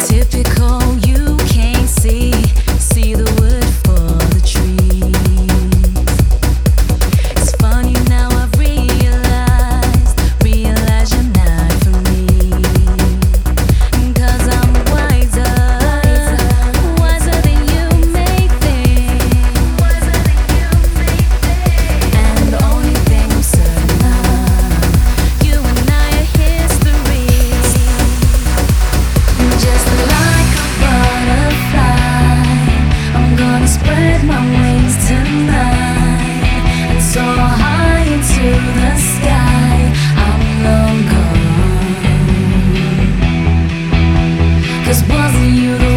Typical, you can't see the wood for the trees. It's funny now I've realized you're not for me. 'Cause I'm wiser than you may think. And the only thing I'm certain of, you and I are history. Just like a butterfly, I'm gonna spread my wings tonight and soar high into the sky. I'm long gone, 'cause wasn't you the